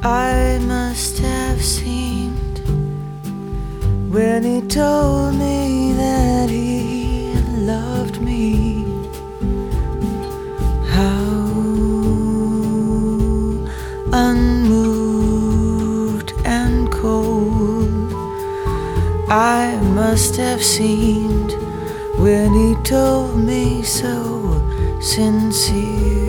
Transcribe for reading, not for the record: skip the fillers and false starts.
I must have seemed when he told me that he loved me. How unmoved and cold I must have seemed when he told me so sincerely.